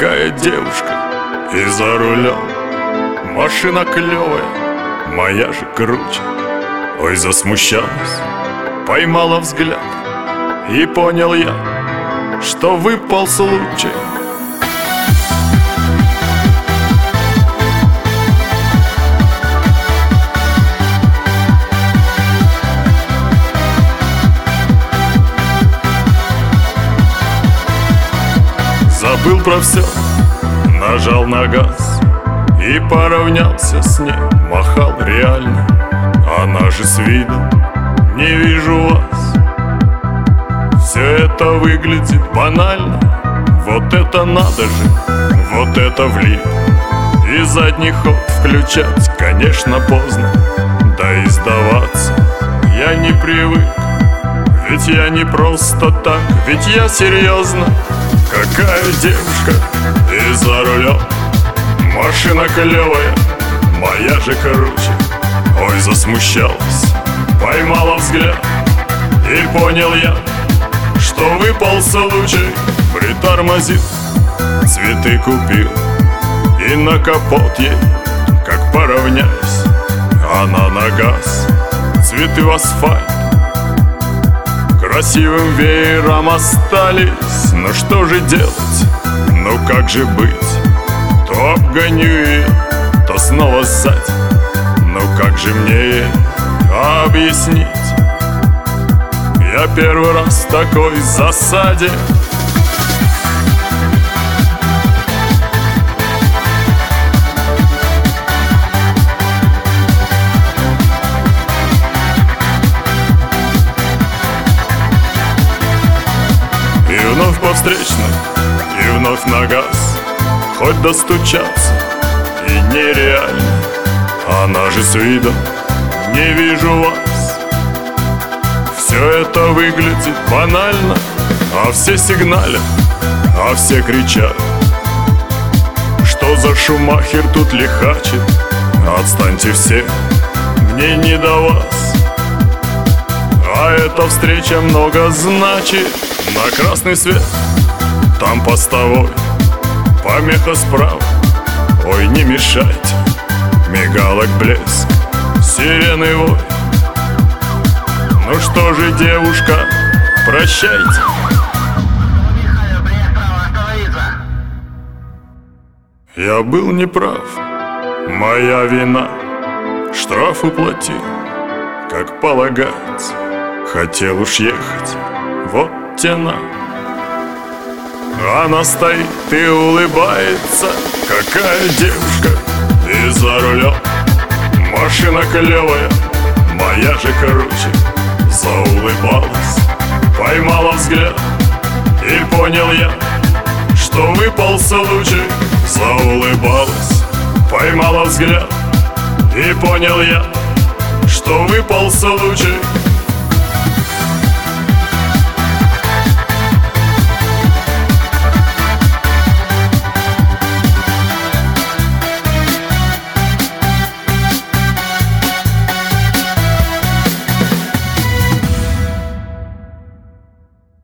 Какая девушка и за рулем. Машина клевая, моя же круче. Ой, засмущалась, поймала взгляд, и понял я, что выпал случай. Забыл про все, нажал на газ и поравнялся с ней, махал реально. Она же с виду: не вижу вас. Все это выглядит банально. Вот это надо же, вот это влип. И задний ход включать, конечно, поздно. Да и сдаваться я не привык. Ведь я не просто так, ведь я серьезно. Какая девушка и за рулем. Машина клевая, моя же круче. Ой, засмущалась, поймала взгляд, и понял я, что выпал случай. Притормозил, цветы купил, и на капот ей, как поравняюсь. Она на газ, цветы в асфальт красивым веером остались. Ну что же делать, ну как же быть? То обгоню ее, то снова сзади. Ну как же мне объяснить? Я первый раз в такой засаде. И вновь по встречной, и вновь на газ. Хоть достучаться и нереально. Она же с видом: не вижу вас. Все это выглядит банально. А все сигналят, а все кричат: что за шумахер тут лихачит? Отстаньте все, мне не до вас. А эта встреча много значит. На красный свет, там постовой, помеха справа, ой, не мешайте. Мигалок блеск, сирены вой. Ну что же, девушка, прощайте. Я был неправ, моя вина. Штраф уплатил, как полагается. Хотел уж ехать, вот тена. Она стоит и улыбается. Какая девушка и за рулем. Машина клевая, моя же круче. Заулыбалась, поймала взгляд, и понял я, что выпал случай. Заулыбалась, поймала взгляд, и понял я, что выпал случай.